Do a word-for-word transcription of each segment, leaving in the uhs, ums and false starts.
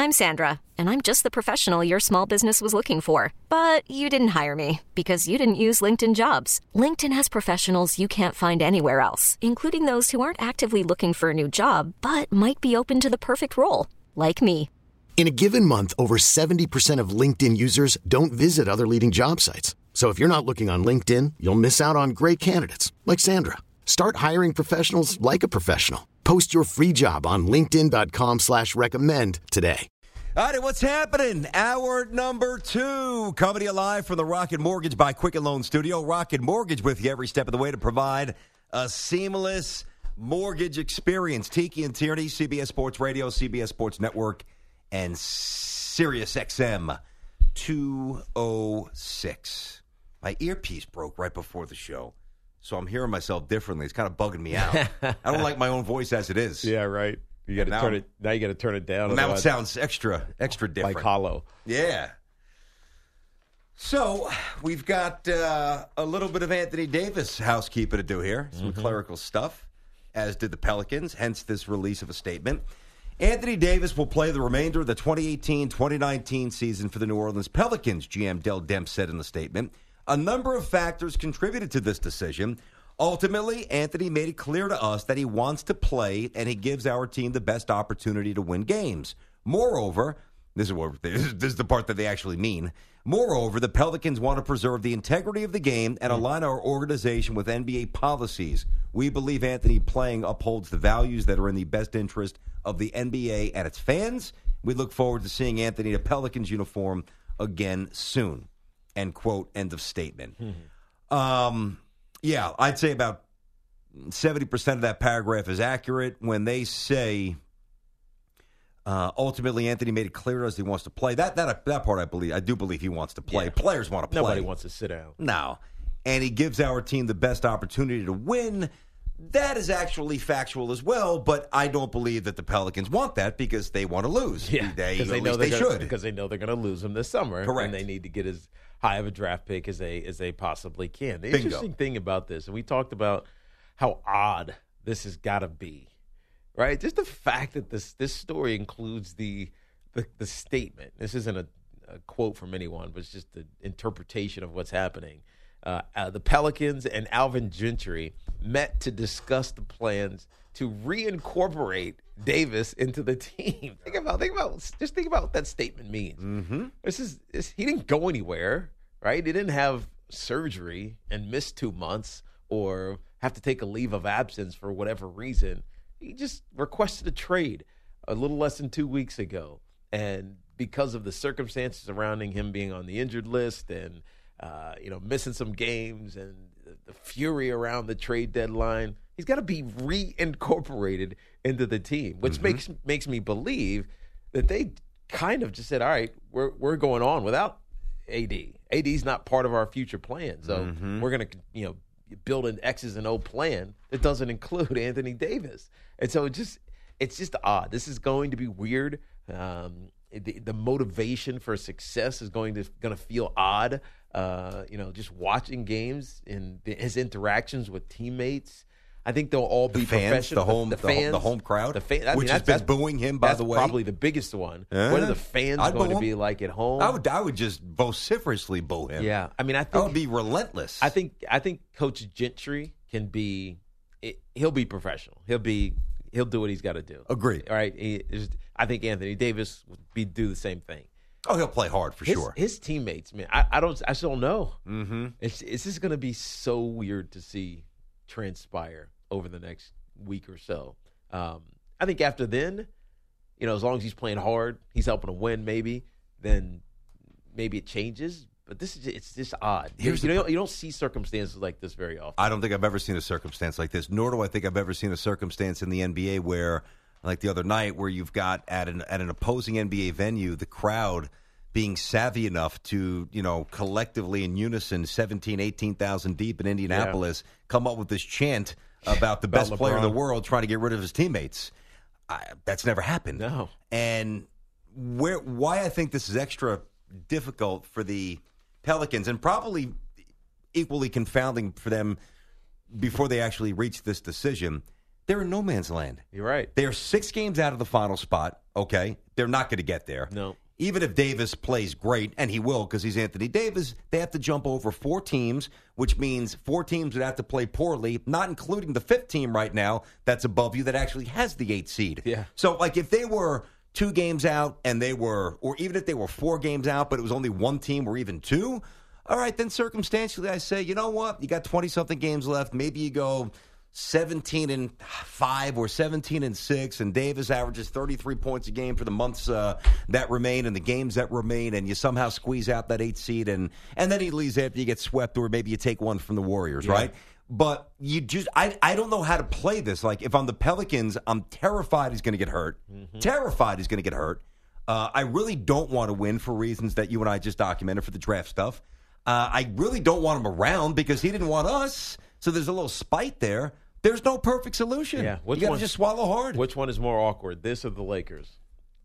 I'm Sandra, and I'm just the professional your small business was looking for. But you didn't hire me because you didn't use LinkedIn Jobs. LinkedIn has professionals you can't find anywhere else, including those who aren't actively looking for a new job, but might be open to the perfect role, like me. In a given month, over seventy percent of LinkedIn users don't visit other leading job sites. So if you're not looking on LinkedIn, you'll miss out on great candidates like Sandra. Start hiring professionals like a professional. Post your free job on linkedin.com slash recommend today. All right, what's happening? Hour number two, coming to you live from the Rocket Mortgage by Quicken Loan Studio. Rocket Mortgage with you every step of the way to provide a seamless mortgage experience. Tiki and Tierney, C B S Sports Radio, C B S Sports Network, and Sirius X M two oh six. My earpiece broke right before the show, so I'm hearing myself differently. It's kind of bugging me out. I don't like my own voice as it is. Yeah, right. You got to turn it. Now you got to turn it down. Now it sounds extra, extra different, like hollow. Yeah. So we've got uh, a little bit of Anthony Davis housekeeping to do here. Some mm-hmm. clerical stuff, as did the Pelicans. Hence this release of a statement. Anthony Davis will play the remainder of the twenty eighteen twenty nineteen season for the New Orleans Pelicans. G M Dell Demps said in the statement, a number of factors contributed to this decision. Ultimately, Anthony made it clear to us that he wants to play and he gives our team the best opportunity to win games. Moreover, this is what this is the part that they actually mean. Moreover, the Pelicans want to preserve the integrity of the game and align our organization with N B A policies. We believe Anthony playing upholds the values that are in the best interest of the N B A and its fans. We look forward to seeing Anthony in a Pelicans uniform again soon. End quote, end of statement. Mm-hmm. Um... Yeah, I'd say about seventy percent of that paragraph is accurate. When they say, uh, ultimately, Anthony made it clear to us he wants to play. That that that part, I believe, I do believe he wants to play. Yeah. Players want to play. Nobody wants to sit down. No. And he gives our team the best opportunity to win. That is actually factual as well, but I don't believe that the Pelicans want that because they want to lose. Yeah, they, they at know least they gonna, should. Because they know they're going to lose him this summer. Correct. And they need to get as high of a draft pick as they as they possibly can. The Bingo. Interesting thing about this, and we talked about how odd this has got to be, right? Just the fact that this this story includes the the, the statement. This isn't a, a quote from anyone, but it's just the interpretation of what's happening. Uh, uh, the Pelicans and Alvin Gentry met to discuss the plans to reincorporate Davis into the team. Think about, think about, just think about what that statement means. Mm-hmm. This is, this, he didn't go anywhere, right? He didn't have surgery and miss two months or have to take a leave of absence for whatever reason. He just requested a trade a little less than two weeks ago, and because of the circumstances surrounding him being on the injured list and Uh, you know, missing some games and the, the fury around the trade deadline, he's got to be reincorporated into the team, which mm-hmm. makes makes me believe that they kind of just said, "All right, we're we're going on without A D. A D's not part of our future plan, so mm-hmm. we're going to you know build an X's and O plan that doesn't include Anthony Davis." And so it just it's just odd. This is going to be weird. Um, the, the motivation for success is going to going to feel odd. Uh, you know, just watching games and the, his interactions with teammates. I think they'll all be the fans, professional. The home, the, the, fans, home, the home crowd, the fan, I which mean, has been booing him. By that's the way, probably the biggest one. Uh, what are the fans I'd going to him. be like at home? I would, I would just vociferously boo him. Yeah, I mean, I think that would be relentless. I think, I think Coach Gentry can be. It, he'll be professional. He'll be. He'll do what he's got to do. Agree. All right. He, I think Anthony Davis would be do the same thing. Oh, he'll play hard for his, sure. His teammates, man, I, I don't, I still don't know. Mm-hmm. It's, it's just going to be so weird to see transpire over the next week or so. Um, I think after then, you know, as long as he's playing hard, he's helping to win. Maybe then, maybe it changes. But this is just, it's just odd. Here's you, the, don't, you don't see circumstances like this very often. I don't think I've ever seen a circumstance like this. Nor do I think I've ever seen a circumstance in the N B A where, like the other night, where you've got at an at an opposing N B A venue, the crowd being savvy enough to, you know, collectively in unison, seventeen, eighteen thousand deep in Indianapolis, yeah. come up with this chant about the about best LeBron. player in the world trying to get rid of his teammates. I, that's never happened. No. And where why I think this is extra difficult for the Pelicans and probably equally confounding for them before they actually reach this decision, they're in no man's land. You're right. They are six games out of the final spot okay? They're not going to get there. No. Even if Davis plays great, and he will because he's Anthony Davis, they have to jump over four teams, which means four teams would have to play poorly, not including the fifth team right now that's above you that actually has the eighth seed. Yeah. So, like, if they were two games out and they were, or even if they were four games out, but it was only one team or even two, all right, then circumstantially I say, you know what? You got twenty-something games left. Maybe you go seventeen and five or seventeen and six, and Davis averages thirty-three points a game for the months uh, that remain and the games that remain, and you somehow squeeze out that eighth seed, and and then he leaves after you get swept, or maybe you take one from the Warriors, yeah. right? But you just, I, I don't know how to play this. Like, if I'm the Pelicans, I'm terrified he's going to get hurt. Mm-hmm. Terrified he's going to get hurt. Uh, I really don't want to win for reasons that you and I just documented for the draft stuff. Uh, I really don't want him around because he didn't want us. So there's a little spite there. There's no perfect solution. Yeah, you got to just swallow hard. Which one is more awkward, this or the Lakers?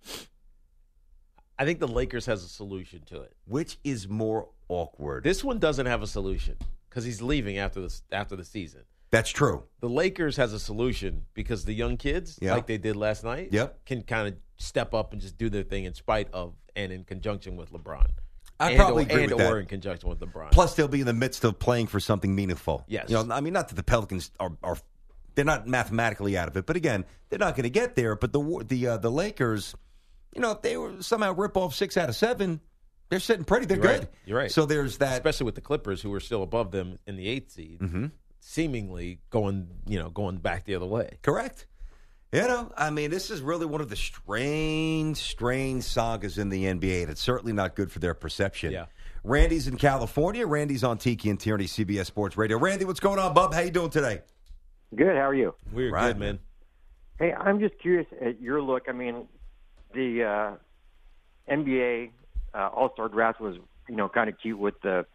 I think the Lakers has a solution to it. Which is more awkward? This one doesn't have a solution because he's leaving after the after the season. That's true. The Lakers has a solution because the young kids, yep. like they did last night, yep. can kind of step up and just do their thing in spite of and in conjunction with LeBron. I and probably or, agree and with or that. in conjunction with LeBron. Plus, they'll be in the midst of playing for something meaningful. Yes. You know, I mean, not that the Pelicans are, are they're not mathematically out of it, but again, they're not going to get there. But the the uh, the Lakers, you know, if they were somehow rip off six out of seven, they're sitting pretty. They're You're good. Right. You're right. So there's that, especially with the Clippers, who are still above them in the eighth seed, mm-hmm. seemingly going, you know, going back the other way. Correct. You know, I mean, this is really one of the strange, strange sagas in the N B A, and it's certainly not good for their perception. Yeah. Randy's in California. Randy's on Tiki and Tierney, C B S Sports Radio. Randy, what's going on, bub? How you doing today? Good. How are you? We're right, good, man. Hey, I'm just curious at your look. I mean, the uh, N B A uh, All-Star Draft was, you know, kind of cute with the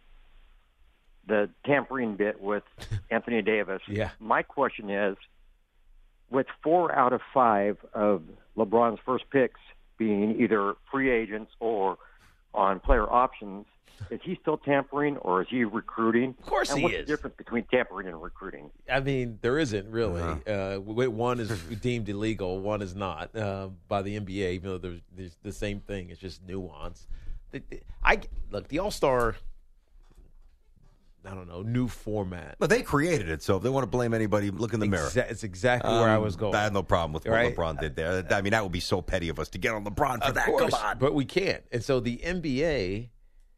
the tampering bit with Anthony Davis. Yeah. My question is, with four out of five of LeBron's first picks being either free agents or on player options, is he still tampering or is he recruiting? Of course and he what's is. the difference between tampering and recruiting? I mean, there isn't really. Uh-huh. Uh, one is deemed illegal, one is not uh, by the N B A, even though there's, there's the same thing. It's just nuance. The, the, I look the All-Star. I don't know, new format. But they created it, so if they want to blame anybody, look in the mirror. Exa- it's exactly where I was going. Um, I have no problem with what Right? LeBron did there. I mean, that would be so petty of us to get on LeBron for Of that. course, Come on. but we can't. And so the N B A,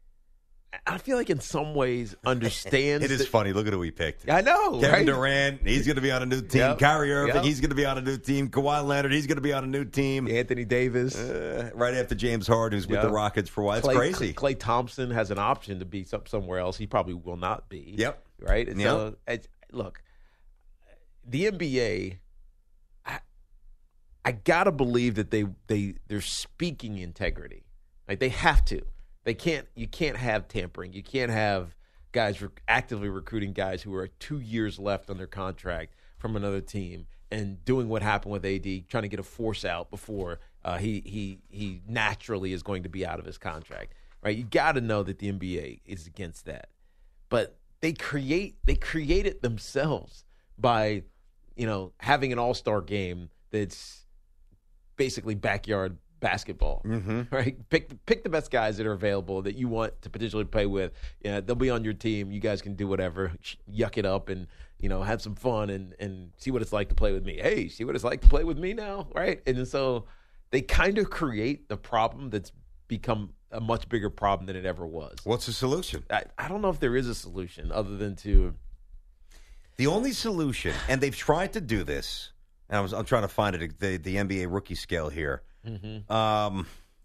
I feel like in some ways understands. It is that- funny. Look at who we picked. I know, Kevin right? Durant, he's going to be on a new team. Yep. Kyrie Irving, Yep. he's going to be on a new team. Kawhi Leonard, he's going to be on a new team. Anthony Davis. Uh, right after James Harden, who's with Yep. the Rockets for a while. It's Clay, crazy. Clay Thompson has an option to be some, somewhere else. He probably will not be. Yep. Right? And Yep. so, it's- look, the N B A, I, I got to believe that they, they, they're speaking integrity. Like, they have to. They can't, you can't have tampering. You can't have guys rec- actively recruiting guys who are two years left on their contract from another team and doing what happened with A D, trying to get a force out before uh, he, he, he naturally is going to be out of his contract. Right? You got to know that the N B A is against that. But they create they create it themselves by, you know, having an all-star game that's basically backyard basketball, mm-hmm. right? Pick pick the best guys that are available that you want to potentially play with. Yeah, they'll be on your team. You guys can do whatever, yuck it up, and you know, have some fun and and see what it's like to play with me. Hey, see what it's like to play with me now, right? And so they kind of create the problem that's become a much bigger problem than it ever was. What's the solution? I, I don't know if there is a solution other than to. The only solution, and they've tried to do this, and I was, I'm trying to find it, the, the N B A rookie scale here. Mm-hmm. Um,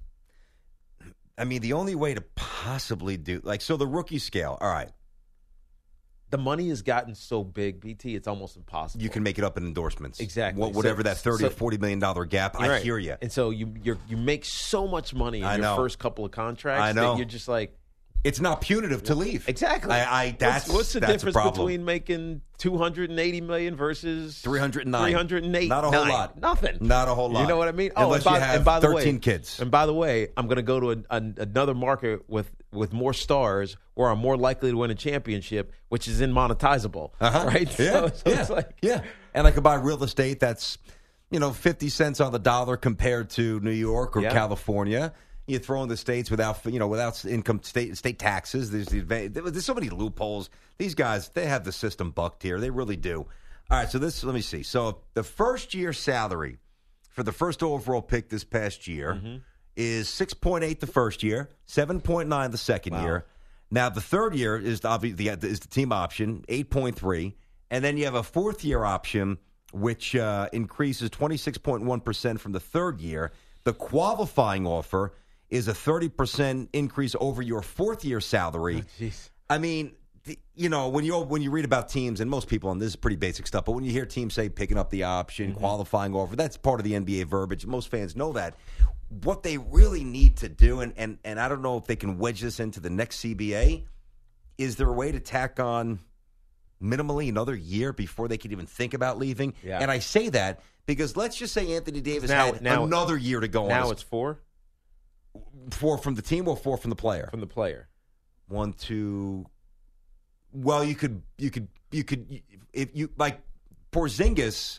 I mean, the only way to possibly do, like, so the rookie scale, all right. The money has gotten so big, B T, it's almost impossible. You can make it up in endorsements. Exactly. Wh- Whatever So- that thirty so- or forty million dollar gap. I Right. hear you. And so you you're, you make so much money in I your know. first couple of contracts I know. that you're just like, It's not punitive to leave. exactly. I, I that's what's, what's the that's difference a problem. between making two hundred eighty million versus three hundred nine. three hundred eight? Not a whole Nine. lot. Nothing. Not a whole lot. You know what I mean? Oh, Unless and by, you have and by the thirteen way, kids. And by the way, I'm going to go to a, a, another market with, with more stars where I'm more likely to win a championship, which is in monetizable. Uh-huh. Right? Yeah. So, so yeah. it's like, yeah. And I could buy real estate that's you know, fifty cents on the dollar compared to New York or Yeah. California. You throw in the states without, you know, without income state state taxes. There's the advantage. There's so many loopholes. These guys, they have the system bucked here. They really do. All right, so this, let me see. So the first year salary for the first overall pick this past year Mm-hmm. is six point eight the first year, seven point nine the second Wow. year. Now the third year is the, obvi- the is the team option, eight point three, and then you have a fourth year option which uh, increases twenty-six point one percent from the third year. The qualifying offer is a thirty percent increase over your fourth year salary. Oh, jeez. I mean, the, you know, when you when you read about teams, and most people, and this is pretty basic stuff, but when you hear teams say picking up the option, Mm-hmm. qualifying offer, that's part of the N B A verbiage. Most fans know that. What they really need to do, and, and, and I don't know if they can wedge this into the next C B A, is there a way to tack on minimally another year before they can even think about leaving? Yeah. And I say that because let's just say Anthony Davis Now- had now- another year to go on. Now his- it's four four from the team or four from the player? from the player. One, two. Well, you could, you could, you could, if you like Porzingis,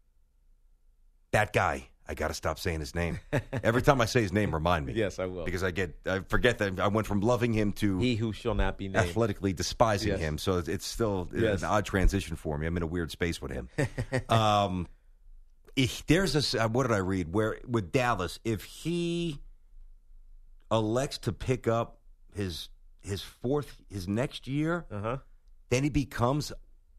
that guy. I got to stop saying his name. Every time I say his name, remind me. Yes, I will. Because I get, I forget that I went from loving him to He who shall not be named. athletically despising Yes. him. So it's, it's still Yes. an odd transition for me. I'm in a weird space with him. um, if there's a, s- uh, what did I read? Where with Dallas, if he elects to pick up his his fourth, his next year, Uh-huh. then he becomes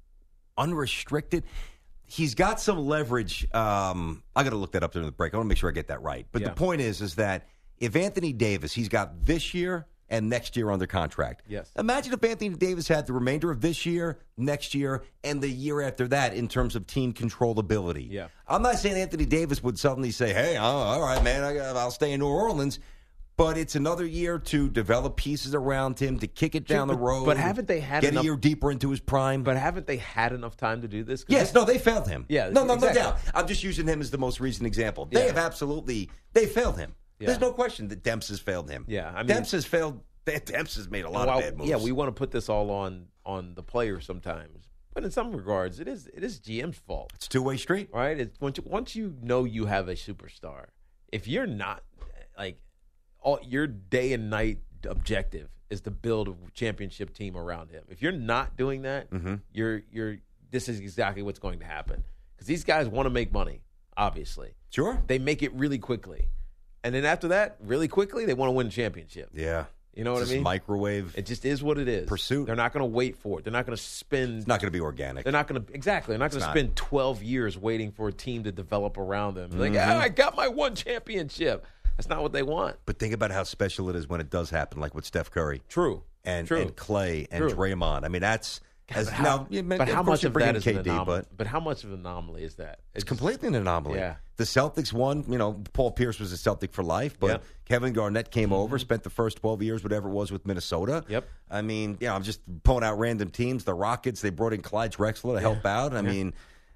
unrestricted. He's got some leverage. Um, I got to look that up during the break. I want to make sure I get that right. But Yeah. the point is, is that if Anthony Davis, he's got this year and next year under contract. Yes. Imagine if Anthony Davis had the remainder of this year, next year, and the year after that in terms of team controllability. Yeah. I'm not saying Anthony Davis would suddenly say, "Hey, oh, all right, man, I got, I'll stay in New Orleans." But it's another year to develop pieces around him, to kick it down Sure, the but- road. but haven't they had get enough- a year deeper into his prime? But haven't they had enough time to do this? 'Cause Yes, this- no, they failed him. Yeah, no, no, exactly. no doubt. I'm just using him as the most recent example. They Yeah. have absolutely they failed him. Yeah. There's no question that Demps has failed him. Yeah, I mean- Demps has failed. Demps has made a lot Well, of bad moves. Yeah, we want to put this all on on the player sometimes, but in some regards, it is it is G M's fault, it's a two way street. right? It's, once you, once you know you have a superstar, if you're not like all your day and night objective is to build a championship team around him. If you're not doing that, Mm-hmm. you're you're this is exactly what's going to happen because these guys want to make money. Obviously, Sure. they make it really quickly, and then after that, really quickly, they want to win a championship. Yeah. You know what It's I this mean? Microwave. It just is what it is. Pursuit. They're not going to wait for it. They're not going to spend. It's not going to be organic. They're not going to exactly. They're not going to not. spend twelve years waiting for a team to develop around them. Like, Mm-hmm. ah, I got my one championship. That's not what they want. But think about how special it is when it does happen, like with Steph Curry True. and, True. and Clay and True. Draymond. I mean, that's as but how, now. you meant- but how of course much you of bring that in is K an D, anomaly? but But how much of an anomaly is that? it's completely an anomaly. Yeah. The Celtics won. You know, Paul Pierce was a Celtic for life, but Yep. Kevin Garnett came over, spent the first twelve years, whatever it was, with Minnesota. Yep. I mean, yeah, I'm just pulling out random teams. The Rockets, they brought in Clyde Drexler to help out. I mean,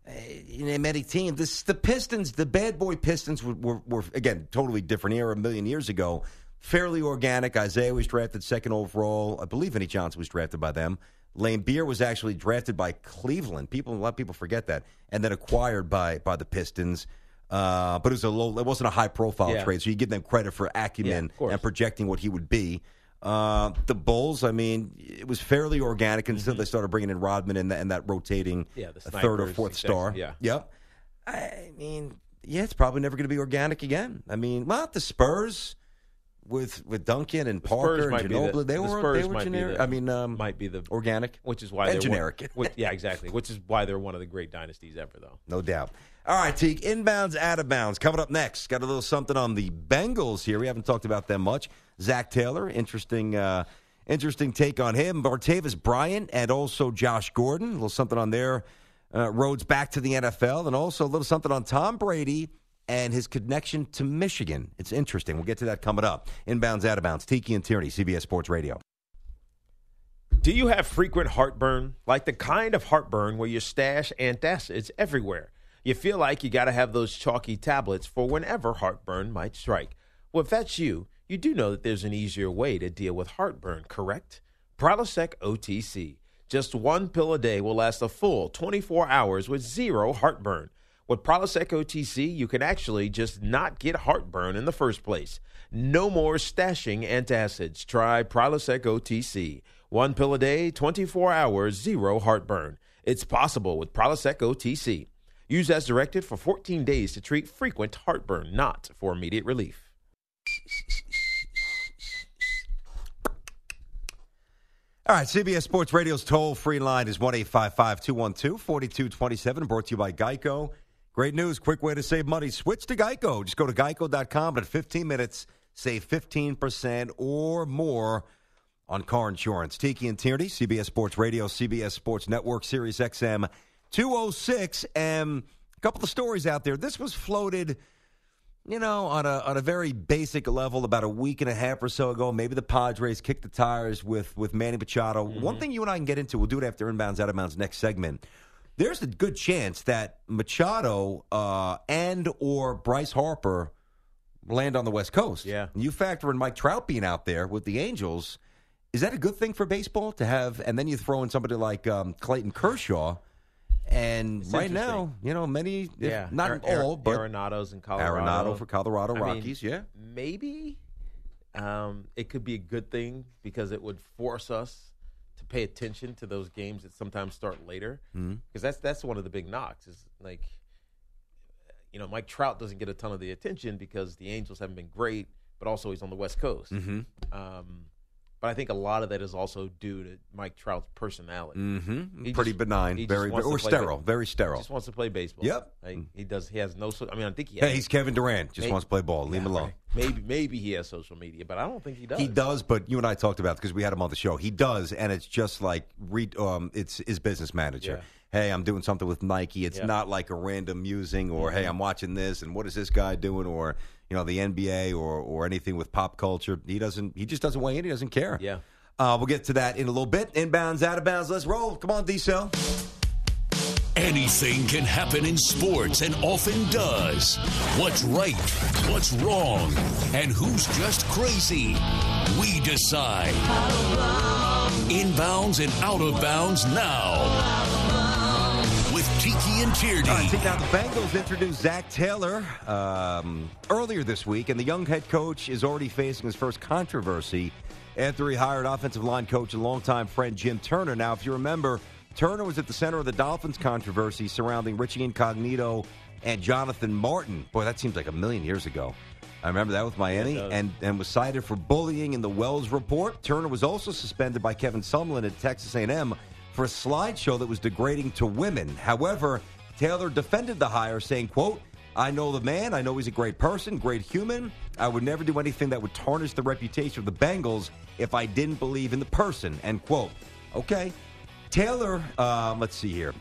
you name any team. This the Pistons, the bad boy Pistons were, were, were again totally different era a million years ago. Fairly organic. Isaiah was drafted second overall. I believe Vinny Johnson was drafted by them. Lane Beer was actually drafted by Cleveland. People, a lot of people forget that, and then acquired by by the Pistons. Uh, but it was a low. It wasn't a high profile Yeah. trade, so you give them credit for Yeah, acumen of course. and projecting what he would be. Uh, the Bulls, I mean, it was fairly organic until they started bringing in Rodman and, that and that rotating Mm-hmm. Yeah, the third or snipers, fourth exactly, star. yeah. Yep. I mean, yeah, it's probably never going to be organic again. I mean, well, the Spurs with with Duncan and The Parker Spurs and might be Ginobili, the, they the were Spurs they were might generic. Be the, I mean, um, might be the organic, which is why and they're generic. One, which, yeah, exactly. Which is why they're one of the great dynasties ever, though. no doubt. All right, Teague, inbounds, out of bounds. Coming up next, got a little something on the Bengals here. We haven't talked about them much. Zach Taylor, interesting uh, interesting take on him. Martavis Bryant and also Josh Gordon. A little something on their uh, roads back to the N F L. And also a little something on Tom Brady and his connection to Michigan. It's interesting. We'll get to that coming up. Inbounds, out of bounds. Tiki and Tierney, C B S Sports Radio. Do you have frequent heartburn? Like the kind of heartburn where your stash antacids everywhere? You feel like you got to have those chalky tablets for whenever heartburn might strike. Well, if that's you, you do know that there's an easier way to deal with heartburn, correct? Prilosec O T C. Just one pill a day will last a full twenty-four hours with zero heartburn. With Prilosec O T C, you can actually just not get heartburn in the first place. No more stashing antacids. Try Prilosec O T C. One pill a day, twenty-four hours, zero heartburn. It's possible with Prilosec O T C. Use as directed for fourteen days to treat frequent heartburn, not for immediate relief. All right, C B S Sports Radio's toll-free line is one eight five five, two one two, four two two seven, brought to you by Geico. Great news, quick way to save money. Switch to Geico. Just go to geico dot com, but in fifteen minutes, save fifteen percent or more on car insurance. Tiki and Tierney, C B S Sports Radio, C B S Sports Network, Sirius X M two oh six. And a couple of stories out there. This was floated, you know, on a on a very basic level about a week and a half or so ago. Maybe the Padres kicked the tires with, with Manny Machado. Mm-hmm. One thing you and I can get into, we'll do it after Inbounds, Out of Bounds next segment. There's a good chance that Machado uh, and or Bryce Harper land on the West Coast. Yeah. You factor in Mike Trout being out there with the Angels. Is that a good thing for baseball to have? And then you throw in somebody like um, Clayton Kershaw. And It's right now, you know, many, Yeah. not Ar- all, Ar- but Arenado's in Colorado. Arenado for Colorado I Rockies, mean, yeah. Maybe um, it could be a good thing because it would force us to pay attention to those games that sometimes start later. Because Mm-hmm. that's that's one of the big knocks is like, you know, Mike Trout doesn't get a ton of the attention because the Angels haven't been great, but also he's on the West Coast. Mm-hmm. Um, but I think a lot of that is also due to Mike Trout's personality. Mm-hmm. He Pretty just- benign, he just very wants to or play sterile, ba- very He sterile. just wants to play baseball. Yep. Like, he does. He has no. So, I mean, I think he. Hey, Has, he's Kevin Durant. Just Maybe- wants to play ball. Leave him Yeah, alone. right. Maybe maybe he has social media, but I don't think he does. He does, but you and I talked about it because we had him on the show. He does, and it's just like re, um, it's his business manager. Yeah. Hey, I'm doing something with Nike. It's Yeah. not like a random musing or Mm-hmm. hey, I'm watching this and what is this guy doing or you know the N B A or or anything with pop culture. He doesn't. He just doesn't weigh in. He doesn't care. Yeah. Uh, we'll get to that in a little bit. Inbounds, out of bounds. Let's roll. Come on, D-Cell. Anything can happen in sports and often does. What's right, what's wrong, and who's just crazy? We decide. Inbounds and out of bounds now. With Tiki and Tierney. All right, see, now the Bengals introduced Zach Taylor um, earlier this week, and the young head coach is already facing his first controversy after he hired offensive line coach and longtime friend Jim Turner. Now, if you remember, Turner was at the center of the Dolphins controversy surrounding Richie Incognito and Jonathan Martin. Boy, that seems like a million years ago. I remember that with Miami, Yeah, it does. and, and was cited for bullying in the Wells report. Turner was also suspended by Kevin Sumlin at Texas A and M for a slideshow that was degrading to women. However, Taylor defended the hire, saying, quote, I know the man. I know he's a great person, great human. I would never do anything that would tarnish the reputation of the Bengals if I didn't believe in the person, end quote. Okay. Taylor, um, let's see here.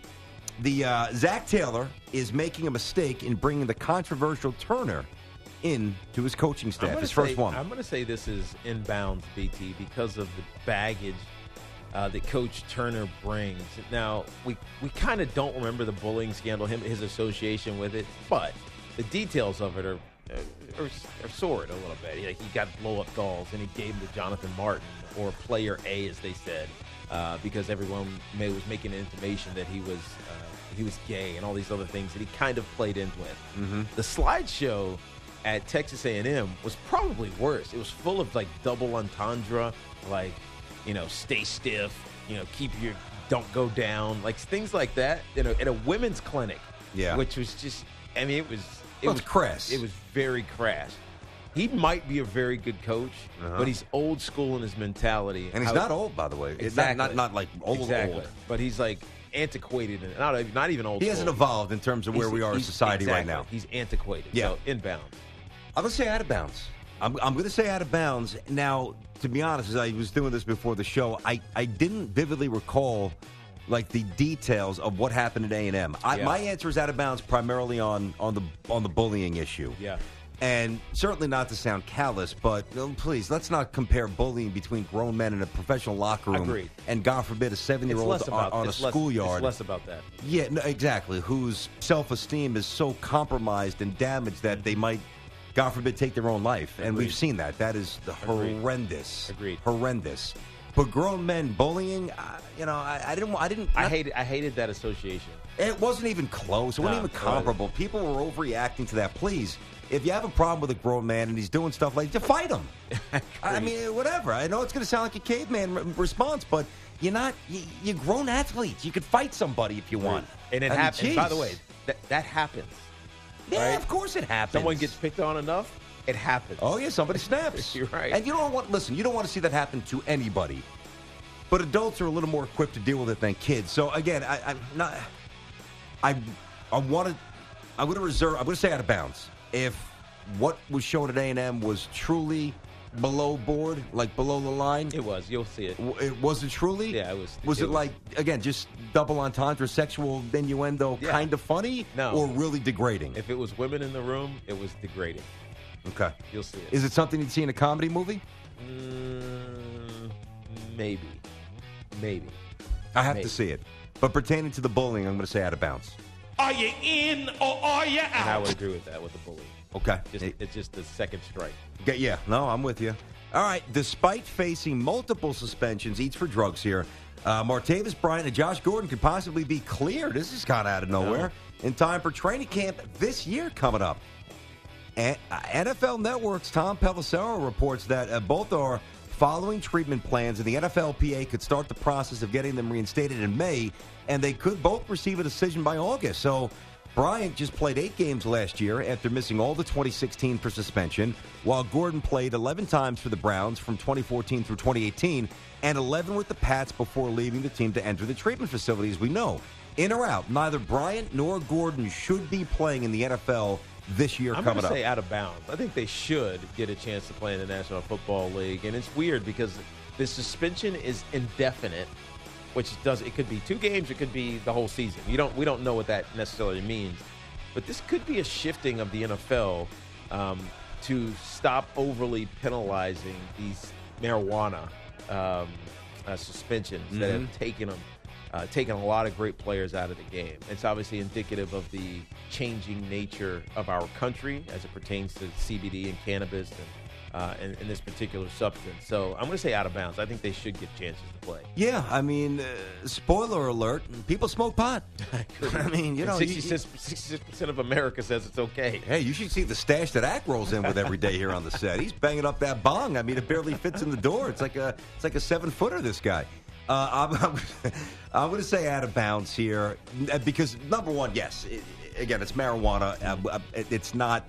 The uh, Zach Taylor is making a mistake in bringing the controversial Turner in to his coaching I'm staff, gonna his first say- one. I'm going to say this is inbounds, B T, because of the baggage uh, that Coach Turner brings. Now, we we kind of don't remember the bullying scandal, him his association with it, but the details of it are are, are sordid a little bit. He, he got blow-up dolls, and he gave them to Jonathan Martin, or Player A, as they said, uh, because everyone may, was making an intimation that he was uh, he was gay and all these other things that he kind of played into it. Mm-hmm. The slideshow at Texas A and M was probably worse. It was full of like double entendre, like, you know, stay stiff, you know, keep your, don't go down, like things like that. You know, at a women's clinic, Yeah. which was just, I mean, it was, it Well, was it's crass. It was very crass. He might be a very good coach, Uh-huh. but he's old school in his mentality. And he's How- not old, by the way. It's Exactly. Not, not, not like old, exactly. old. But he's like antiquated and not, not even old. He hasn't school. evolved in terms of where He's- we are in he's- society right exactly. now. He's antiquated. Yeah. So inbound. I'm going to say out of bounds. I'm, I'm going to say out of bounds. Now, to be honest, as I was doing this before the show, I, I didn't vividly recall like the details of what happened at A and M. I, Yeah. My answer is out of bounds primarily on, on the on the bullying issue. Yeah. And certainly not to sound callous, but um, please, let's not compare bullying between grown men in a professional locker room Agreed. and, God forbid, a It's seven-year-old less on, about on a it's less- schoolyard. It's less about that. Yeah, no, exactly. Whose self-esteem is so compromised and damaged that they might, God forbid, take their own life. And Agreed. we've seen that. That is the Agreed. horrendous. Agreed. Horrendous. But grown men bullying, uh, you know, I, I didn't. I didn't. I not- hated I hated that association. It wasn't even close. It wasn't No, even it wasn't. comparable. People were overreacting to that. Please, if you have a problem with a grown man and he's doing stuff like, just fight him. I mean, whatever. I know it's going to sound like a caveman re- response, but you're not. You, you're grown athletes. You could fight somebody if you want. And it I mean, happens. By the jeez. way, that that happens. yeah, right? of course it happens. Someone gets picked on enough, it happens. Oh yeah, somebody snaps. You're right. And you don't want. Listen, you don't want to see that happen to anybody. But adults are a little more equipped to deal with it than kids. So again, I, I'm not. I I want to. I'm going to reserve. I'm going to say out of bounds. If what was shown at A and M was truly below board, like below the line, It was. You'll see it. w- it wasn't truly. Yeah, it was- Was it it, was- like again just double entendre, sexual innuendo, Yeah. kind of funny, No. or really degrading? If it was women in the room, it was degrading. Okay. You'll see it. Is it something you'd see in a comedy movie? Mm, maybe. Maybe. I have Maybe. to see it. But pertaining to the bullying, I'm going to say out of bounds. Are you in or are you And I out? would agree with that with the bully. Okay. Just, It- it's just the second strike. Yeah, yeah, no, I'm with you. All right, despite facing multiple suspensions, each for drugs here, uh, Martavis Bryant and Josh Gordon could possibly be cleared. This is kind of out of nowhere. In time for training camp this year coming up. And, uh, N F L Network's Tom Pelissero reports that uh, both are following treatment plans, and the N F L P A could start the process of getting them reinstated in May, and they could both receive a decision by August. So Bryant just played eight games last year after missing all the twenty sixteen for suspension, while Gordon played eleven times for the Browns from twenty fourteen through twenty eighteen, and eleven with the Pats before leaving the team to enter the treatment facility, as we know. In or out, neither Bryant nor Gordon should be playing in the N F L this year I'm going coming to up. say out of bounds. I think they should get a chance to play in the National Football League. And it's weird because the suspension is indefinite, which does it could be two games, it could be the whole season. You don't we don't know what that necessarily means. But this could be a shifting of the N F L um, to stop overly penalizing these marijuana um, uh, suspensions that Mm-hmm. have taken them. Uh, taking a lot of great players out of the game. It's obviously indicative of the changing nature of our country as it pertains to C B D and cannabis and, uh, and, and this particular substance. So I'm going to say out of bounds. I think they should get chances to play. Yeah, I mean, uh, spoiler alert, people smoke pot. I mean, you know, you- sixty-six percent of America says it's okay. Hey, you should see the stash that Ack rolls in with every day here on the set. He's banging up that bong. I mean, it barely fits in the door. It's like a it's like a seven footer. This guy. Uh, I'm, I'm, I'm going to say out of bounds here uh, because number one, yes, it, again, it's marijuana. Uh, it, it's not.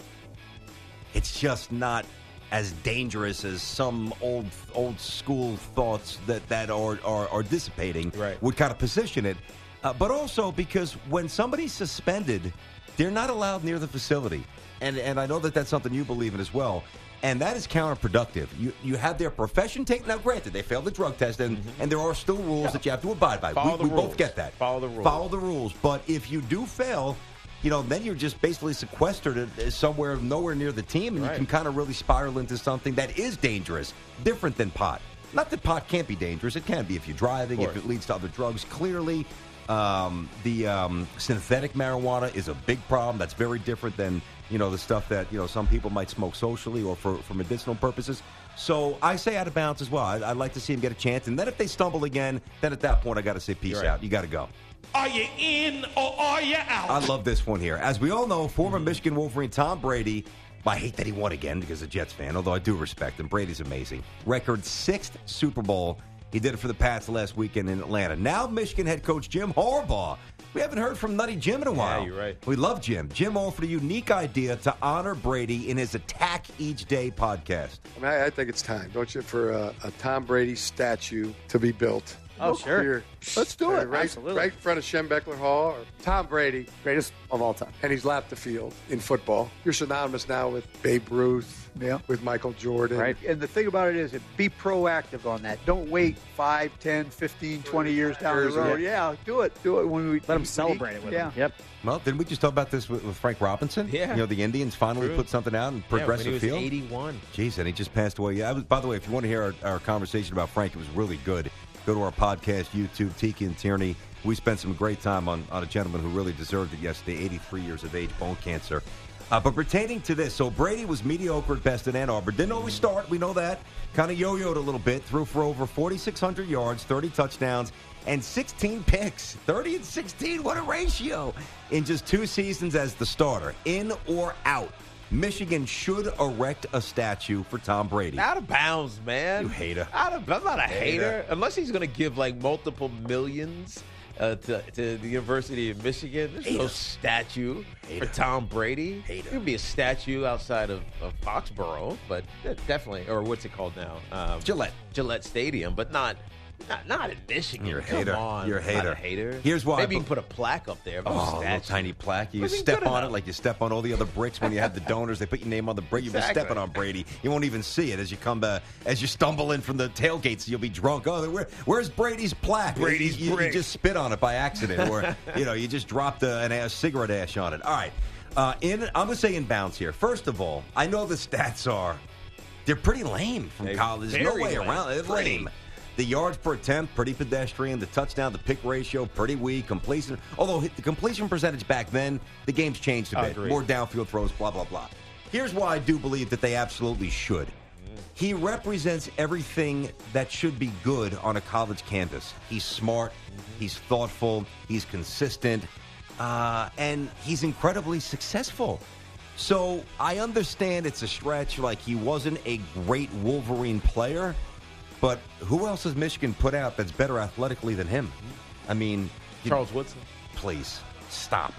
It's just not as dangerous as some old old school thoughts that that are are, are dissipating. Right. Would kind of position it, uh, but also because when somebody's suspended, they're not allowed near the facility, and and I know that that's something you believe in as well. And that is counterproductive. You you have their profession taken. Now, granted, they failed the drug test, and, and there are still rules that you have to abide by. Follow we the we rules. both get that. Follow the rules. Follow the rules. But if you do fail, you know, then you're just basically sequestered at- somewhere nowhere near the team, and Right. you can kind of really spiral into something that is dangerous, different than pot. Not that pot can't be dangerous. It can be if you're driving, if course. it leads to other drugs. Clearly, um, the um, synthetic marijuana is a big problem. That's very different than, you know, the stuff that, you know, some people might smoke socially or for, for medicinal purposes. So I say out of bounds as well. I, I'd like to see him get a chance. And then if they stumble again, then at that point I got to say peace You're right. out. You got to go. Are you in or are you out? I love this one here. As we all know, former Michigan Wolverine Tom Brady, I hate that he won again because of Jets fan, although I do respect him. Brady's amazing. Record sixth Super Bowl. He did it for the Pats last weekend in Atlanta. Now Michigan head coach Jim Harbaugh. We haven't heard from Nutty Jim in a while. you're right. We love Jim. Jim offered a unique idea to honor Brady in his Attack Each Day podcast. I mean, I, I think it's time, don't you, for a, a Tom Brady statue to be built. Oh, Look sure. here. Let's do it. Right, Absolutely. right in front of Schembechler Hall. Or Tom Brady, Greatest of all time. and he's lapped the field in football. You're synonymous now with Babe Ruth, Yeah. with Michael Jordan. Right. And the thing about it is, it, be proactive on that. Don't wait five, ten, fifteen, twenty years down the Years, road. yeah. Yeah, do it. Do it when we Let them celebrate it with yeah. them. Yep. Well, didn't we just talk about this with, with Frank Robinson? Yeah. You know, the Indians finally True. put something out in Yeah, when Progressive he was Field. eighty-one. Jeez, and he just passed away. Yeah, I was, by the way, if you want to hear our, our conversation about Frank, it was really good. Go to our podcast, YouTube, Tiki and Tierney. We spent some great time on, on a gentleman who really deserved it yesterday, eighty-three years of age, bone cancer. Uh, but pertaining to this, so Brady was mediocre at best in Ann Arbor. Didn't always start. We know that. Kind of yo-yoed a little bit. Threw for over forty-six hundred yards, thirty touchdowns, and sixteen picks. thirty and sixteen, what a ratio. In just two seasons as the starter. In or out, Michigan should erect a statue for Tom Brady. Out of bounds, man. You hater. Out of, I'm not a hater. Hater. Unless he's going to give like multiple millions uh, to, to the University of Michigan. There's Hater. no statue Hater. for Tom Brady. Hater. There could be a statue outside of, of Foxborough, but definitely, or what's it called now? Um, Gillette. Gillette Stadium, but not. Not, not in Michigan. You're a Come hater. on. You're a I'm not hater. a hater. Here's why. Maybe you can put a plaque up there. But Oh, no a little statue. tiny plaque. You Wasn't step good on enough. it like you step on all the other bricks when you have the donors. They put your name on the brick. You've been Exactly. stepping on Brady. You won't even see it as you come uh, as you stumble in from the tailgates. You'll be drunk. Oh, where, where's Brady's plaque? Brady's you, you, brick. you just spit on it by accident, or you know, you just dropped a, an ash, cigarette ash on it. All right. Uh, in I'm gonna say in bounds here. First of all, I know the stats are they're pretty lame from They're college. There's no very way lame. around it. They're lame. The yards per attempt, pretty pedestrian. The touchdown to pick ratio, pretty weak. Completion, although the completion percentage back then, the game's changed a bit. Agreed. More downfield throws, blah, blah, blah. Here's why I do believe that they absolutely should. He represents everything that should be good on a college campus. He's smart, he's thoughtful, he's consistent, uh, and he's incredibly successful. So I understand it's a stretch, like he wasn't a great Wolverine player, but who else has Michigan put out that's better athletically than him? I mean, you- Charles Woodson. please stop,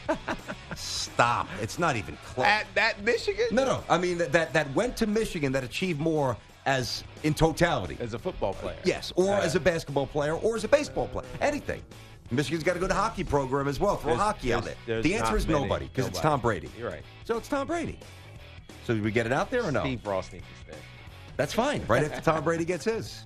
stop. It's not even close. At that Michigan? No, no. I mean that, that that went to Michigan that achieved more as in totality. As a football player. Yes, or Uh, as a basketball player, or as a baseball player. Anything. Michigan's got a good hockey program as well. Throw There's- hockey out there. there's- The there's answer not is many. nobody because it's Nobody. Tom Brady. You're right. So it's Tom Brady. So did we get it out there or no? Steve Ross needs to stay. That's fine. Right after Tom Brady gets his.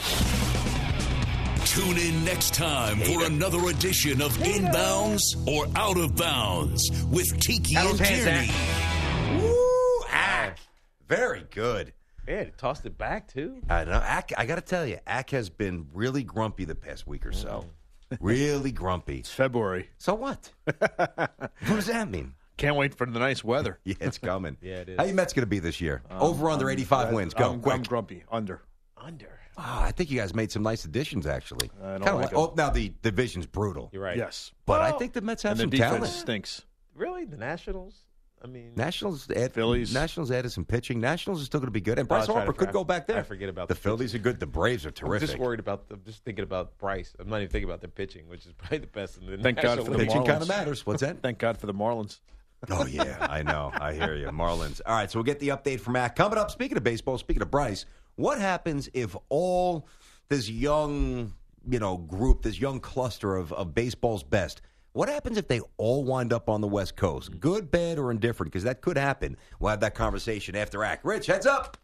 Tune in next time for another edition of Inbounds or Out of Bounds with Tiki Out and of hands, Tierney. Woo! Ack. Very good. Yeah, he tossed it back, too. I know. Ack, I got to tell you, Ack has been really grumpy the past week or so. Really grumpy. It's February. So what? What does that mean? Can't wait for the nice weather. Yeah, it's coming. Yeah, it is. How you Mets going to be this year? Over under eighty-five wins. Go, I'm, quick. I'm grumpy. Under. Under. Oh, I think you guys made some nice additions, actually. I don't Kinda like like- oh, now the division's brutal. You're right. Yes. But I Well, think the Mets have And the some defense talent. stinks. Really? The Nationals? I mean, Nationals, add, Phillies. Nationals added some pitching. Nationals is still going to be good. And Bryce that's right. Harper I could for- go back there. I forget about the the Phillies are good. The Braves are I'm terrific. just worried about the, I'm just thinking about Bryce. I'm not even thinking about their pitching, which is probably the best in the Thank God National for the League. Pitching Marlins. kind of matters. What's that? Thank God for the Marlins. Oh, yeah, I know. I hear you. Marlins. All right, so we'll get the update from Matt. Coming up, speaking of baseball, speaking of Bryce, what happens if all this young, you know, group, this young cluster of, of baseball's best, what happens if they all wind up on the West Coast? Good, bad, or indifferent? Because that could happen. We'll have that conversation after Act. Rich, heads up.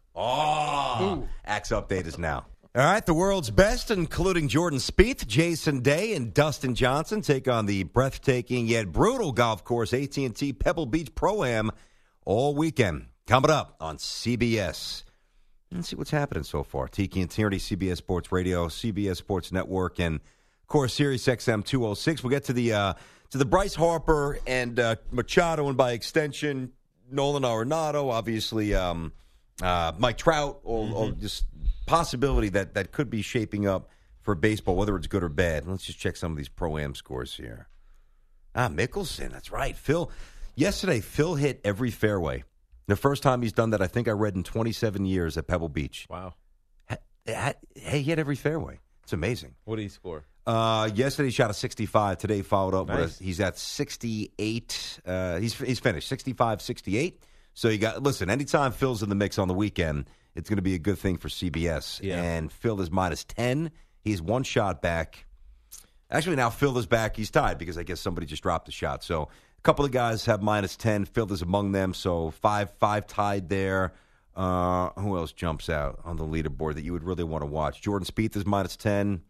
Oh, Act's update is now. All right, the world's best, including Jordan Spieth, Jason Day, and Dustin Johnson, take on the breathtaking yet brutal golf course A T and T Pebble Beach Pro-Am all weekend. Coming up on C B S. Let's see what's happening so far. Tiki and Tierney, C B S Sports Radio, C B S Sports Network, and of course Sirius X M two oh six. We'll get to the uh, to the Bryce Harper and uh, Machado, and by extension Nolan Arenado, obviously um, uh, Mike Trout, or, mm-hmm. or just possibility that that could be shaping up for baseball, whether it's good or bad. Let's just check some of these Pro-Am scores here. Ah, Mickelson, that's right. Phil, yesterday Phil hit every fairway. The first time he's done that, I think I read in twenty-seven years at Pebble Beach. Wow. Hey, he hit every fairway. It's amazing. What did he score? Uh, yesterday he shot a sixty-five. Today he followed up Nice. with a, he's at sixty-eight. Uh, he's he's finished sixty-five, sixty-eight. So you got listen. Anytime Phil's in the mix on the weekend, it's going to be a good thing for C B S. Yeah. And Phil is minus ten. He's one shot back. Actually, now Phil is back. He's tied because I guess somebody just dropped a shot. So a couple of guys have minus ten. Phil is among them. So five five tied there. Uh, who else jumps out on the leaderboard that you would really want to watch? Jordan Spieth is minus ten.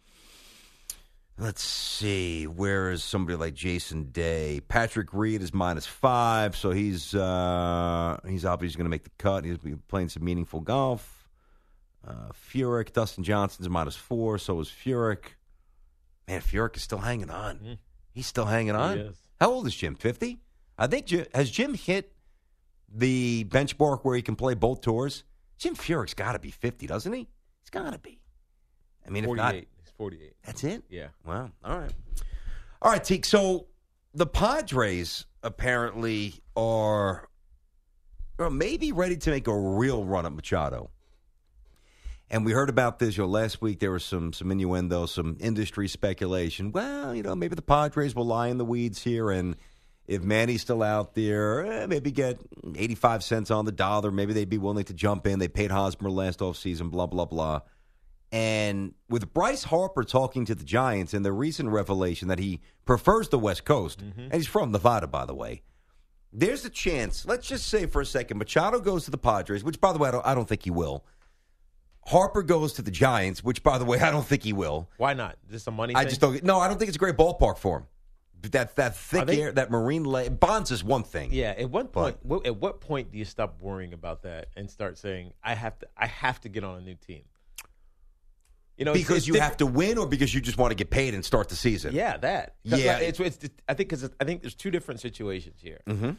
Let's see. Where is somebody like Jason Day? Patrick Reed is minus five, so he's uh, he's obviously going to make the cut. He's playing some meaningful golf. Uh, Furyk, Dustin Johnson's minus four, so is Furyk. Man, Furyk is still hanging on. Mm. He's still hanging on. He is. How old is Jim? fifty? I think Jim, has Jim hit the benchmark where he can play both tours, Jim Furyk's got to be fifty, doesn't he? He's got to be. I mean, if not, forty-eight. He's forty-eight. That's it? Yeah. Wow. All right. All right, Teak. So the Padres apparently are or maybe ready to make a real run at Machado. And we heard about this, you know, last week. There was some some innuendo, some industry speculation. Well, you know, maybe the Padres will lie in the weeds here, and if Manny's still out there, eh, maybe get eighty-five cents on the dollar. Maybe they'd be willing to jump in. They paid Hosmer last offseason, blah, blah, blah. And with Bryce Harper talking to the Giants and the recent revelation that he prefers the West Coast, mm-hmm. and he's from Nevada, by the way, there's a chance, let's just say for a second, Machado goes to the Padres, which, by the way, I don't, I don't think he will. Harper goes to the Giants, which, by the way, I don't think he will. Why not? Just a money I thing? just don't. No, I don't think it's a great ballpark for him. That that thick they, air, that marine lay, Bonds is one thing. Yeah. At what point? But, at what point do you stop worrying about that and start saying, "I have to, I have to get on a new team"? You know, because it's, it's you different. have to win, or because you just want to get paid and start the season. Yeah, that. Yeah, it's, it's, it's. I think because I think there's two different situations here. Mm-hmm.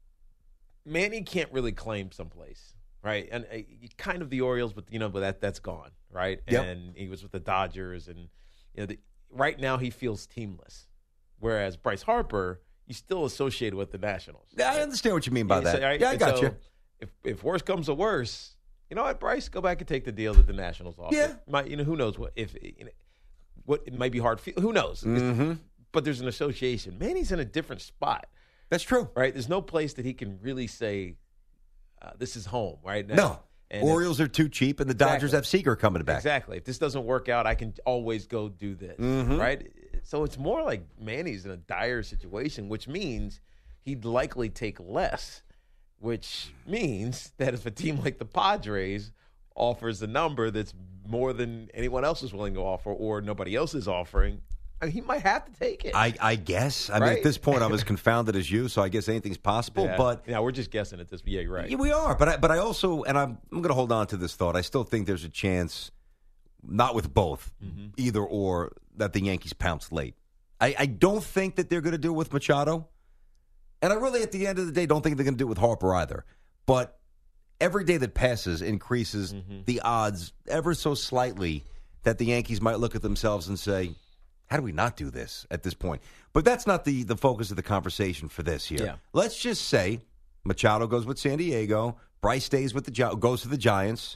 Manny can't really claim someplace, right? And uh, kind of the Orioles, but you know, but that that's gone, right? Yep. And he was with the Dodgers, and you know, the, right now he feels teamless. Whereas Bryce Harper, he's still associated with the Nationals. Yeah, I understand what you mean by yeah, that. So, right? Yeah, I got so you. If if worse comes to worse, you know what, Bryce, go back and take the deal that the Nationals offer. Yeah. Might, you know, who knows what if you know, what it might be hard. Who knows? Mm-hmm. But there's an association. Manny's in a different spot. That's true. Right? There's no place that he can really say uh, this is home. Right? Now, no. And Orioles are too cheap, and the Dodgers exactly. have Seager coming back. Exactly. If this doesn't work out, I can always go do this. Mm-hmm. Right? So it's more like Manny's in a dire situation, which means he'd likely take less, which means that if a team like the Padres offers a number that's more than anyone else is willing to offer or nobody else is offering, I mean, he might have to take it. I, I guess. I right? mean, at this point, I'm as confounded as you, so I guess anything's possible. Yeah. But yeah, we're just guessing at this. Yeah, you're right. Yeah, we are. But I, but I also, and I'm, I'm going to hold on to this thought. I still think there's a chance, not with both, mm-hmm. either or, that the Yankees pounce late. I, I don't think that they're going to do it with Machado. And I really, at the end of the day, don't think they're going to do it with Harper either. But every day that passes increases mm-hmm. the odds ever so slightly that the Yankees might look at themselves and say, how do we not do this at this point? But that's not the, the focus of the conversation for this here. Yeah. Let's just say Machado goes with San Diego, Bryce stays with the goes to the Giants.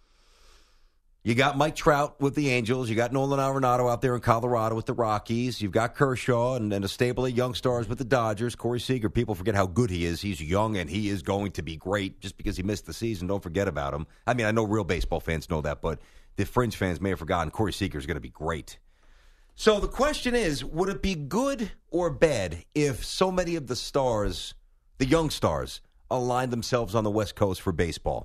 You got Mike Trout with the Angels. You got Nolan Arenado out there in Colorado with the Rockies. You've got Kershaw and, and a stable of young stars with the Dodgers. Corey Seager, people forget how good he is. He's young, and he is going to be great. Just because he missed the season, don't forget about him. I mean, I know real baseball fans know that, but the fringe fans may have forgotten Corey Seager is going to be great. So the question is, would it be good or bad if so many of the stars, the young stars, aligned themselves on the West Coast for baseball?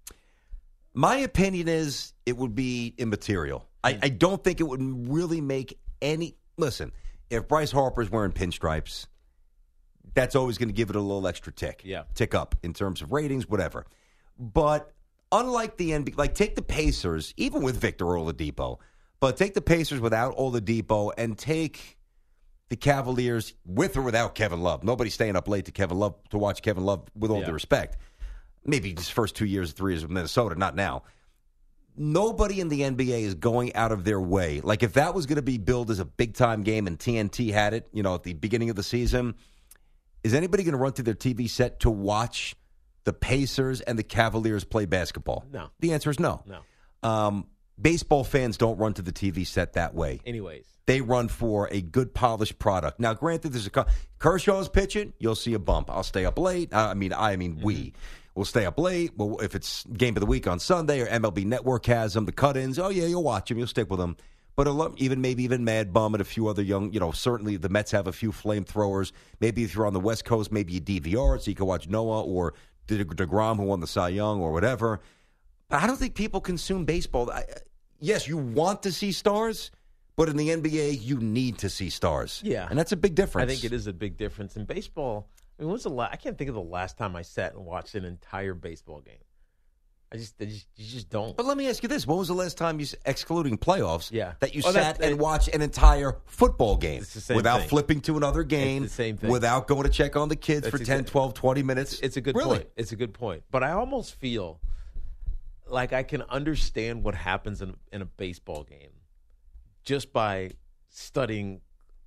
My opinion is it would be immaterial. I, I don't think it would really make any – listen, if Bryce Harper's wearing pinstripes, that's always going to give it a little extra tick. Yeah. Tick up in terms of ratings, whatever. But unlike the N B A – like take the Pacers, even with Victor Oladipo, but take the Pacers without Oladipo and take the Cavaliers with or without Kevin Love. Nobody's staying up late to Kevin Love to watch Kevin Love with all yeah. due respect. Maybe his first two years, three years of Minnesota, not now. Nobody in the N B A is going out of their way. Like, if that was going to be billed as a big-time game and T N T had it, you know, at the beginning of the season, is anybody going to run to their T V set to watch the Pacers and the Cavaliers play basketball? No. The answer is no. No. Um, baseball fans don't run to the T V set that way. Anyways. They run for a good, polished product. Now, granted, there's a Kershaw's pitching, you'll see a bump. I'll stay up late. I mean, I mean, mm-hmm. we. We'll stay up late. Well, if it's game of the week on Sunday or M L B Network has them, the cut-ins, oh, yeah, you'll watch them. You'll stick with them. But a lot, even maybe even Mad Bum and a few other young, you know, certainly the Mets have a few flamethrowers. Maybe if you're on the West Coast, maybe you D V R it so you can watch Noah or De- DeGrom who won the Cy Young or whatever. But I don't think people consume baseball. I, yes, you want to see stars, but in the N B A, you need to see stars. Yeah. And that's a big difference. I think it is a big difference. In baseball, I mean, when's the la- I can't think of the last time I sat and watched an entire baseball game. I I just, they just, you just don't. But let me ask you this: when was the last time you, excluding playoffs, Yeah. that you Oh, sat that- and watched an entire football game It's the same without thing. flipping to another game, It's the same thing. without going to check on the kids It's for exa- ten, twelve, twenty minutes? It's a good really? point. It's a good point. But I almost feel like I can understand what happens in, in a baseball game just by studying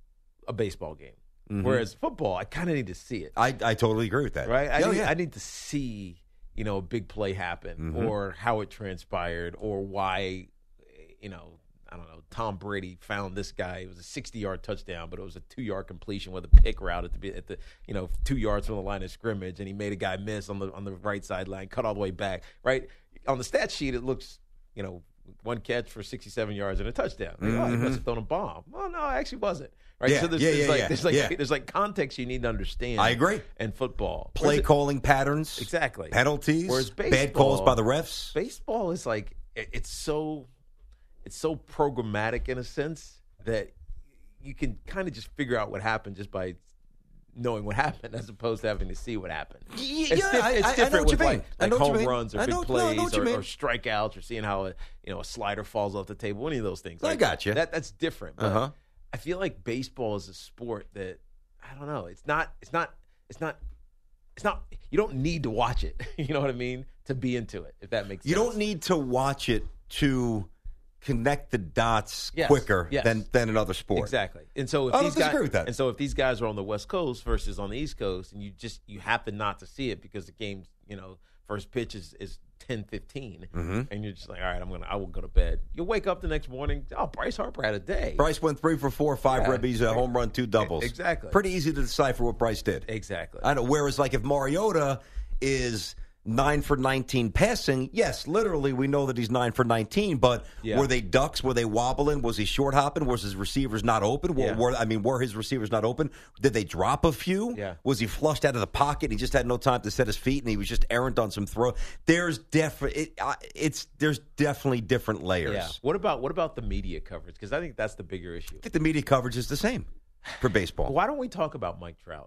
a baseball game. Mhm. Whereas football, I kind of need to see it. I, I totally agree with that. Right? I, Oh, need, yeah. I need to see, you know, a big play happen Mhm. or how it transpired or why, you know, I don't know, Tom Brady found this guy. It was a sixty-yard touchdown, but it was a two-yard completion with a pick route at the, at the you know, two yards from the line of scrimmage, and he made a guy miss on the on the right sideline, cut all the way back. Right? On the stat sheet, it looks, you know, one catch for sixty-seven yards and a touchdown. Like, oh, he Mhm. must have thrown a bomb. Well, no, it actually wasn't. Right? Yeah, so there's, yeah, there's yeah, like yeah, there's like yeah. there's like context you need to understand. I agree. In football, Play Whereas it- calling patterns, exactly, penalties, Whereas bad calls baseball- by the refs. Baseball is like it, it's so it's so programmatic in a sense that you can kind of just figure out what happened just by knowing what happened, as opposed to having to see what happened. Y- It's, yeah, diff- I- it's I- I know different what you with mean. like, I like know what you home mean. runs or I big know- no, I know plays what you or, mean. or strikeouts or seeing how a, you know a slider falls off the table. Any of those things. I Like, got you. That that's different. But Uh-huh. I feel like baseball is a sport that I don't know. It's not. It's not. It's not. It's not. You don't need to watch it. You know what I mean? To be into it, if that makes You sense. don't need to watch it to connect the dots Yes, quicker yes. than than another sport. Exactly. And so if I don't these guys, disagree with that. And so if these guys are on the West Coast versus on the East Coast, and you just you happen not to see it because the game's, you know, first pitch is, is ten fifteen, Mhm. and you're just like, all right, I'm gonna I will go to bed. You wake up the next morning, oh, Bryce Harper had a day. Bryce went three for four, five Yeah. ribbies, a home run, two doubles. Exactly. Pretty easy to decipher what Bryce did. Exactly. I know. Whereas, like, if Mariota is nine for nineteen passing, yes, literally, we know that he's nine for nineteen. But Yeah. were they ducks? Were they wobbling? Was he short hopping? Was his receivers not open? Were, Yeah. were I mean, were his receivers not open? Did they drop a few? Yeah. Was he flushed out of the pocket? He just had no time to set his feet, and he was just errant on some throw. There's definitely it, uh, it's there's definitely different layers. Yeah. What about what about the media coverage? Because I think that's the bigger issue. I think the media coverage is the same for baseball Why don't we talk about Mike Trout?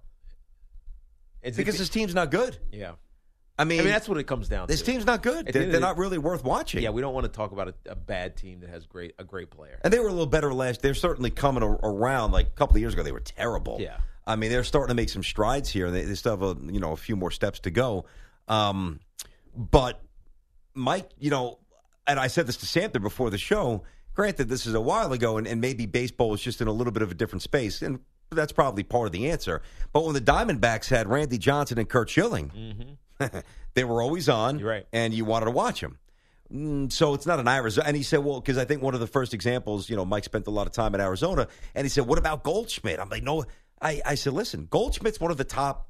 It's because his team's not good. yeah. I mean, I mean that's what it comes down this to. team's not good. At the They're, end of they're the- not really worth watching. Yeah, we don't want to talk about a, a bad team that has great a great player. And they were a little better last. They're certainly coming a- around. Like a couple of years ago, they were terrible. Yeah. I mean, they're starting to make some strides here, and they, they still have a you know a few more steps to go. Um, but Mike, you know, and I said this to Samter before the show. Granted, this is a while ago, and, and maybe baseball is just in a little bit of a different space, and that's probably part of the answer. But when the Diamondbacks had Randy Johnson and Kurt Schilling, they were always on, You're right. and you wanted to watch them. Mm, So it's not an Arizona. And he said, well, because I think one of the first examples, you know, Mike spent a lot of time in Arizona, and he said, what about Goldschmidt? I'm like, no. I, I said, listen, Goldschmidt's one of the top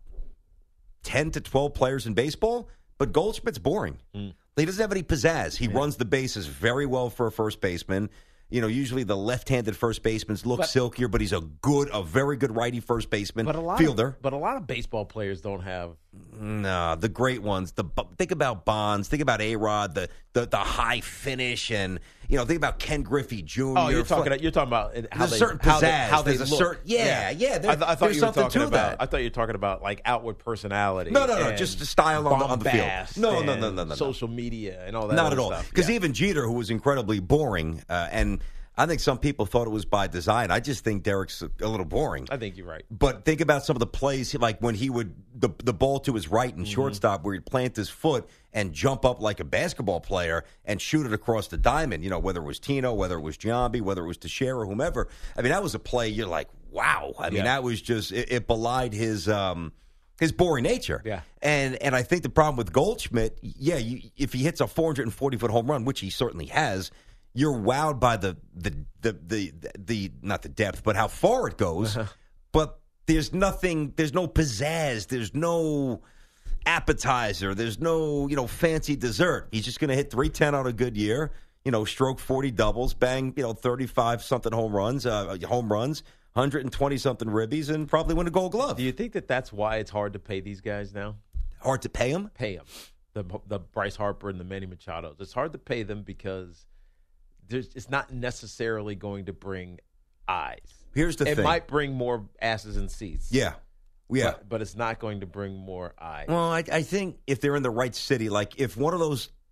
ten to twelve players in baseball, but Goldschmidt's boring. He doesn't have any pizzazz. He runs the bases very well for a first baseman. You know, usually the left-handed first baseman look But- silkier, but he's a good, a very good righty first baseman, But a lot fielder. Of, but a lot of baseball players don't have. No, the great ones. The think about Bonds. Think about A-Rod. The the the high finish, and you know, think about Ken Griffey Junior Oh, you're talking. Fla- You're talking about how There's they a certain how they, pizzazz. how they There's a look. certain- yeah, yeah, there- I, th- I thought there's you were something talking to about. that. I thought you were talking about like outward personality. No, no, no, and just the style on the- on the field. bombast No, no, and no, no, no, no. Social media and all that. Not other at all. stuff. Because Yeah. even Jeter, who was incredibly boring, uh, and I think some people thought it was by design. I just think Derek's a, a little boring. I think you're right. But think about some of the plays, like when he would the the ball to his right in Mm-hmm. shortstop, where he'd plant his foot and jump up like a basketball player and shoot it across the diamond. You know, whether it was Tino, whether it was Giambi, whether it was Teixeira, whomever. I mean, that was a play. You're like, wow. I mean, Yeah. that was just it, it belied his. Um, his boring nature. Yeah. And and I think the problem with Goldschmidt, yeah, you, if he hits a four hundred forty foot home run, which he certainly has, you're wowed by the the the the, the not the depth, but how far it goes. But there's nothing, there's no pizzazz, there's no appetizer, there's no, you know, fancy dessert. He's just going to hit three ten on a good year, you know, stroke forty doubles, bang, you know, thirty-five something home runs, uh, home runs, one hundred twenty something ribbies, and probably win a Gold Glove. Do you think that that's why it's hard to pay these guys now? Hard to pay them? Pay them. The the Bryce Harper and the Manny Machados. It's hard to pay them because there's it's not necessarily going to bring eyes. Here's the it thing. might bring more asses and seats. Yeah. Yeah. But, but it's not going to bring more eyes. Well, I, I think if they're in the right city, like if one of those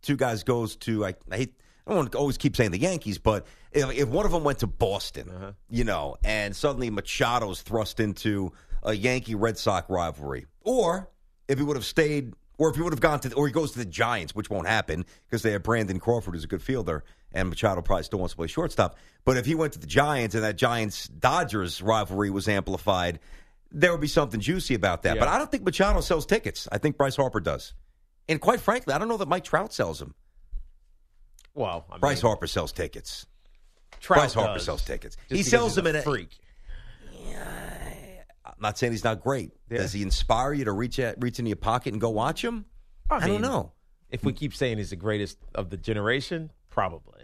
two guys goes to, I, I hate, I don't want to always keep saying the Yankees, but if, if one of them went to Boston, uh-huh. you know, and suddenly Machado's thrust into a Yankee-Red Sox rivalry, or if he would have stayed, or if he would have gone to, or he goes to the Giants, which won't happen because they have Brandon Crawford, who's a good fielder, and Machado probably still wants to play shortstop. But if he went to the Giants and that Giants-Dodgers rivalry was amplified, there would be something juicy about that. Yeah. But I don't think Machado sells tickets. I think Bryce Harper does. And quite frankly, I don't know that Mike Trout sells them. Well, I mean, Bryce Harper sells tickets. Trout Bryce Harper does. sells tickets. Just He sells them in a freak. I'm not saying he's not great. Yeah. Does he inspire you to reach at, reach into your pocket and go watch him? I, I mean, don't know. If we keep saying he's the greatest of the generation, probably.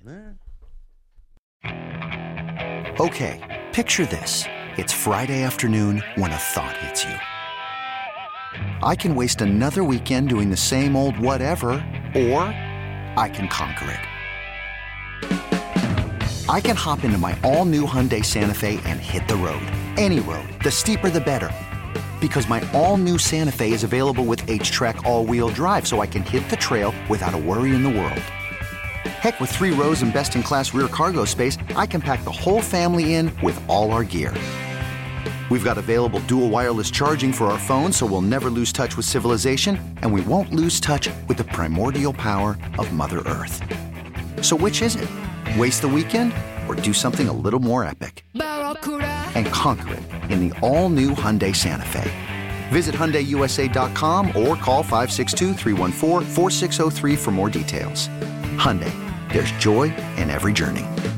Eh. Okay, picture this. It's Friday afternoon when a thought hits you. I can waste another weekend doing the same old whatever, or I can conquer it. I can hop into my all-new Hyundai Santa Fe and hit the road. Any road. The steeper, the better. Because my all-new Santa Fe is available with H-Track all-wheel drive, so I can hit the trail without a worry in the world. Heck, with three rows and best-in-class rear cargo space, I can pack the whole family in with all our gear. We've got available dual wireless charging for our phones, so we'll never lose touch with civilization, and we won't lose touch with the primordial power of Mother Earth. So which is it? Waste the weekend or do something a little more epic? And conquer it in the all-new Hyundai Santa Fe. Visit Hyundai U S A dot com or call five six two, three one four, four six zero three for more details. Hyundai, there's joy in every journey.